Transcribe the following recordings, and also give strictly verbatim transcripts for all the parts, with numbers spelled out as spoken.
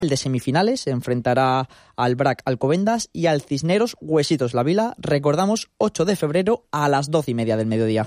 El de semifinales enfrentará al B R A C Alcobendas y al Cisneros Huesitos La Vila. Recordamos, ocho de febrero a las doce y media del mediodía.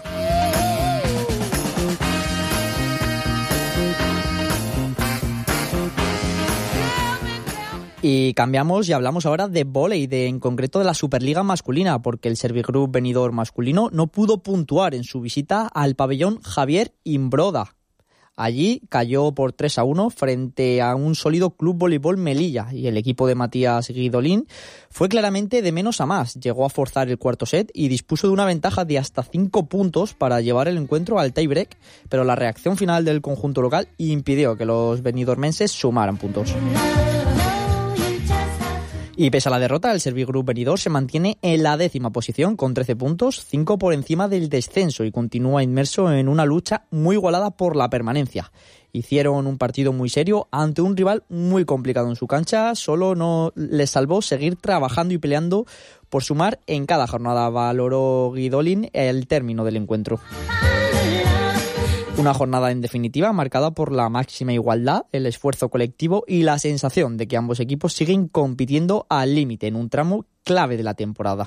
Y cambiamos y hablamos ahora de vóley, de, en concreto de la Superliga masculina, porque el Servigroup Benidorm masculino no pudo puntuar en su visita al pabellón Javier Imbroda. Allí cayó por tres a uno frente a un sólido Club Voleibol Melilla, y el equipo de Matías Guidolín fue claramente de menos a más. Llegó a forzar el cuarto set y dispuso de una ventaja de hasta cinco puntos para llevar el encuentro al tiebreak, pero la reacción final del conjunto local impidió que los benidormenses sumaran puntos. Y pese a la derrota, el Servigroup Benidorm se mantiene en la décima posición con trece puntos, cinco por encima del descenso, y continúa inmerso en una lucha muy igualada por la permanencia. Hicieron un partido muy serio ante un rival muy complicado en su cancha, solo no les salvó seguir trabajando y peleando por sumar en cada jornada. Valoró Guidolín el término del encuentro. Una jornada en definitiva marcada por la máxima igualdad, el esfuerzo colectivo y la sensación de que ambos equipos siguen compitiendo al límite en un tramo clave de la temporada.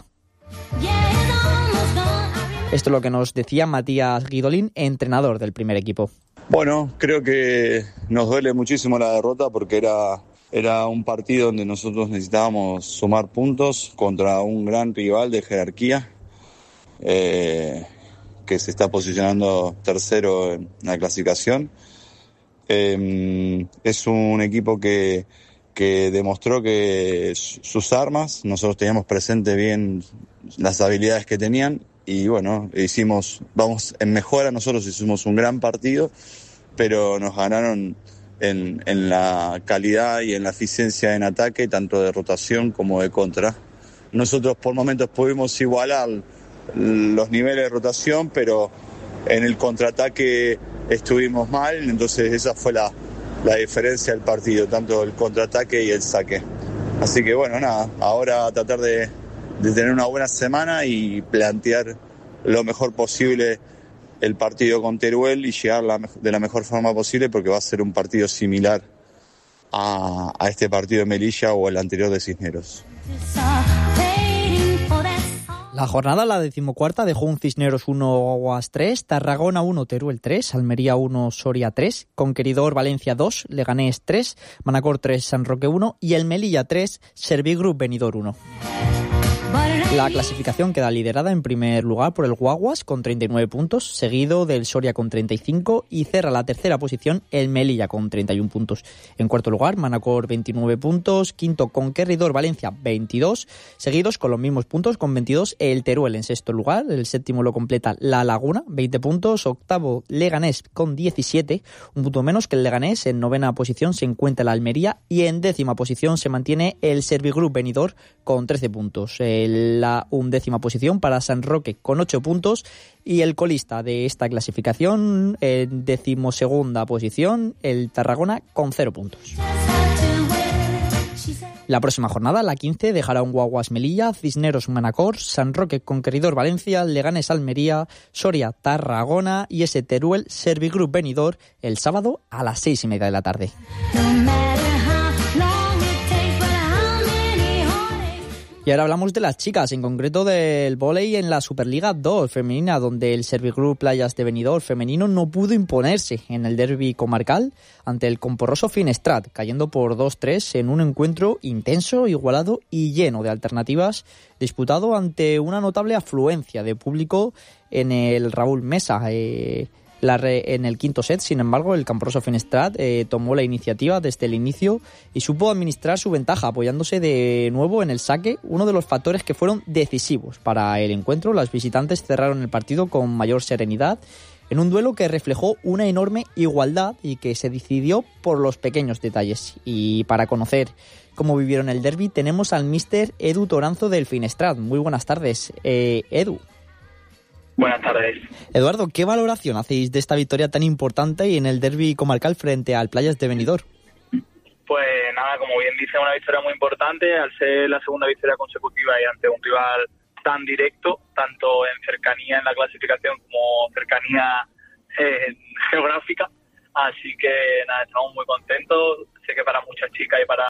Esto es lo que nos decía Matías Guidolín, entrenador del primer equipo. Bueno, creo que nos duele muchísimo la derrota porque era, era un partido donde nosotros necesitábamos sumar puntos contra un gran rival de jerarquía. Eh... que se está posicionando tercero en la clasificación. Eh, es un equipo que, que demostró que sus armas, nosotros teníamos presente bien las habilidades que tenían, y bueno, hicimos, vamos en mejora, nosotros hicimos un gran partido, pero nos ganaron en, en la calidad y en la eficiencia en ataque, tanto de rotación como de contra. Nosotros por momentos pudimos igualar los niveles de rotación, pero en el contraataque estuvimos mal, entonces esa fue la, la diferencia del partido, tanto el contraataque y el saque. Así que bueno, nada, ahora tratar de, de tener una buena semana y plantear lo mejor posible el partido con Teruel y llegar la, de la mejor forma posible, porque va a ser un partido similar a, a este partido de Melilla o el anterior de Cisneros. La jornada, la decimocuarta, dejó un Cisneros uno, Aguas tres, Tarragona uno, Teruel tres, Almería uno, Soria tres, Conqueridor Valencia dos, Leganés tres, Manacor tres, San Roque uno y el Melilla tres, Servigroup Benidorm uno. La clasificación queda liderada en primer lugar por el Guaguas con treinta y nueve puntos, seguido del Soria con treinta y cinco, y cerra la tercera posición el Melilla con treinta y uno puntos. En cuarto lugar, Manacor veintinueve puntos, quinto Conqueridor Valencia veintidós, seguidos con los mismos puntos con veintidós el Teruel en sexto lugar, el séptimo lo completa La Laguna, veinte puntos, octavo Leganés con diecisiete, un punto menos que el Leganés. En novena posición se encuentra la Almería y en décima posición se mantiene el Servigroup Benidorm con trece puntos. El La undécima posición para San Roque con ocho puntos, y el colista de esta clasificación en decimosegunda posición el Tarragona con cero puntos. La próxima jornada, la quince, dejará un Guaguas Melilla, Cisneros Manacor, San Roque Conqueridor Valencia, Leganés Almería, Soria Tarragona y ese Teruel Servigroup Benidorm el sábado a las seis y media de la tarde. Y ahora hablamos de las chicas, en concreto del vóley en la Superliga dos femenina, donde el Servigroup Playas de Benidorm femenino no pudo imponerse en el derbi comarcal ante el Comporroso Finestrat, cayendo por dos tres en un encuentro intenso, igualado y lleno de alternativas, disputado ante una notable afluencia de público en el Raúl Mesa. Eh, La re, en el quinto set, sin embargo, el Camporroso Finestrat eh, tomó la iniciativa desde el inicio y supo administrar su ventaja, apoyándose de nuevo en el saque, uno de los factores que fueron decisivos para el encuentro. Las visitantes cerraron el partido con mayor serenidad, en un duelo que reflejó una enorme igualdad y que se decidió por los pequeños detalles. Y para conocer cómo vivieron el derbi, tenemos al míster Edu Toranzo del Finestrat. Muy buenas tardes, eh, Edu. Buenas tardes. Eduardo, ¿qué valoración hacéis de esta victoria tan importante y en el derbi comarcal frente al Playas de Benidorm? Pues nada, como bien dice, una victoria muy importante, al ser la segunda victoria consecutiva y ante un rival tan directo, tanto en cercanía en la clasificación como cercanía eh, geográfica. Así que nada, estamos muy contentos. sé que para muchas chicas y para